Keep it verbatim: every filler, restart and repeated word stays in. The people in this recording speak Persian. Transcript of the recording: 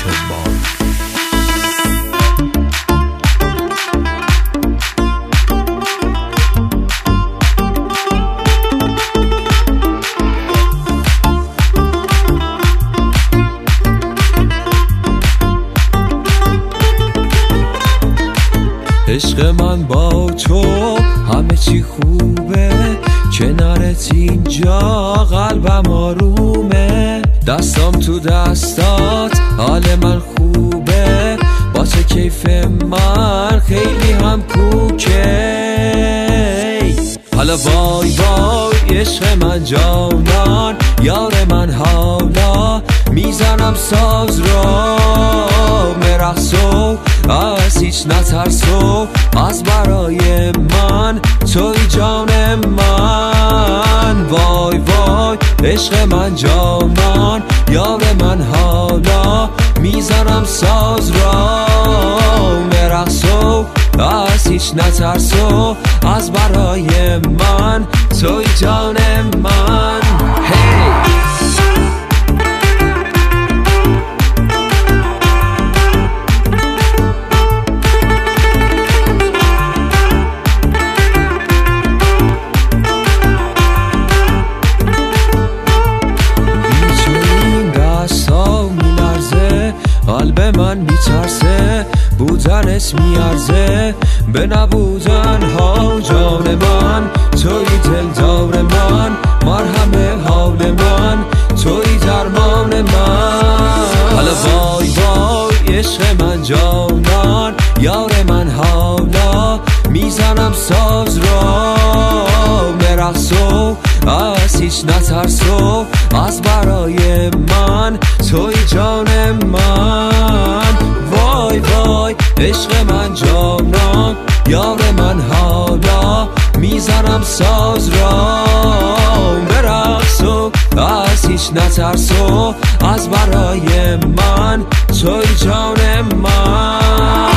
چنبال. عشق من با تو همه چی خوبه، کنارت اینجا قلبم آرومه، دستام تو دستات حال من خوبه، با تو کیف من خیلی هم کوکه. حالا وای وای عشق من جانان، یار من حالا میزنم ساز را، مرقصو از هیچ نترسو، از برای من توی جان من. وای وای عشق من جانان، یار من حالا میزنم ساز را، مرقصو از هیچ نترسو، از برای من توی جان من. hey! قلب من میترسه، بودنت میارزه به نبودن ها جان من، توی دلدار من، مرهم حال من، توی درمان من. حالا وای وای عشق من جانان، یار من حالا میزنم ساز را، مرقصو از هیچ نترسو، از برای من توی جان من. وای وای عشق من جانان، یار من حالا میزنم ساز را، برقصو از هیچ نترسو، از برای من توی جان من.